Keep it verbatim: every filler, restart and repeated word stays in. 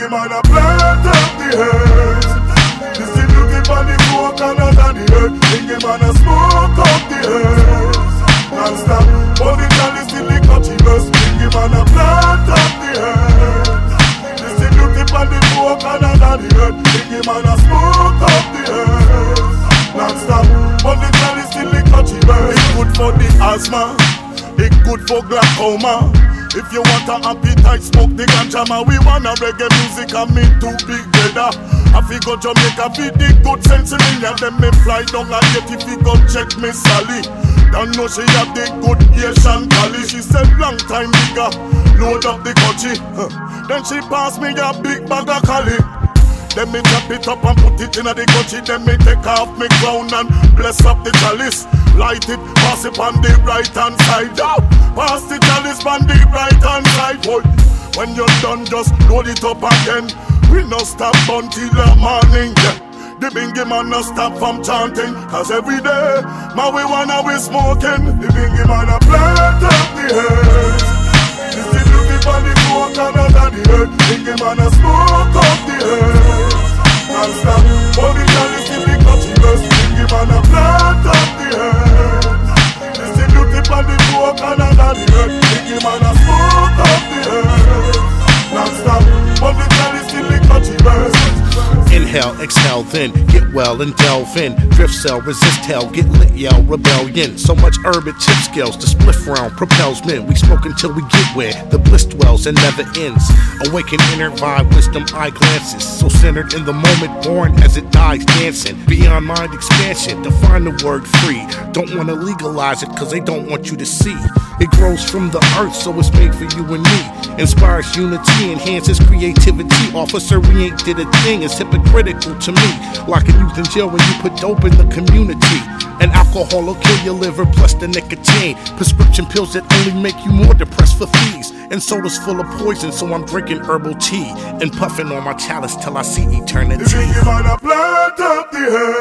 man a plant up the earth. This the beauty for the folk and under the earth. Bingy man a smoke up the earth. Non-stop, but the chalice still the country verse. Bingy man a plant up the earth. This the beauty for the folk and under the earth. Bingy man a smoke up the earth. Non-stop, but the chalice still the country verse. It's good for the asthma, it's good for glaucoma. If you want a appetite, smoke the ganja. We wanna reggae music and me too big brother. I fi go Jamaica, feed the good sense in me. And then me fly down and get if you go check me Sally. Don't know she have the good Asian Cali. She said long time bigger, load up the coachy. Huh. Then she pass me a big bag of Cali. Then me chop it up and put it in the coachy. Then me take off me crown and bless up the chalice. Light it, pass it on the right hand side. Out. Pass the chalice on the right hand side. Boy. When you're done, just load it up again. We no stop until the morning. Yeah. The bingy man no stop from chanting. Cause every day, marijuana we smoking. The bingy man a plant up the earth. This is looking for the coke and under the earth. Bingy man a smoke up the earth. Can't stop, but the chalice in the country verse. Bingy man a plant up the earth. This is looking for the coke and under the earth. Bingy man a smoke up the earth. Can't stop, but the chalice in the country verse. Inhale, exhale, then get well and delve in. Drift cell, resist hell, get lit, yell, rebellion. So much herb it tip scales, the spliff round propels men. We smoke until we get where the bliss dwells and never ends. Awaken inner vibe, wisdom, eye glances. So centered in the moment, born as it dies, dancing. Beyond mind expansion, define the word free. Don't wanna legalize it, cause they don't want you to see. It grows from the earth, so it's made for you and me. Inspires unity, enhances creativity. Officer, we ain't did a thing, it's hypocritical to me. Locking youth in jail when you put dope in the community. And alcohol will kill your liver plus the nicotine. Prescription pills that only make you more depressed for fees. And soda's full of poison, so I'm drinking herbal tea. And puffing on my chalice till I see eternity. The bingy man a plant up the earth.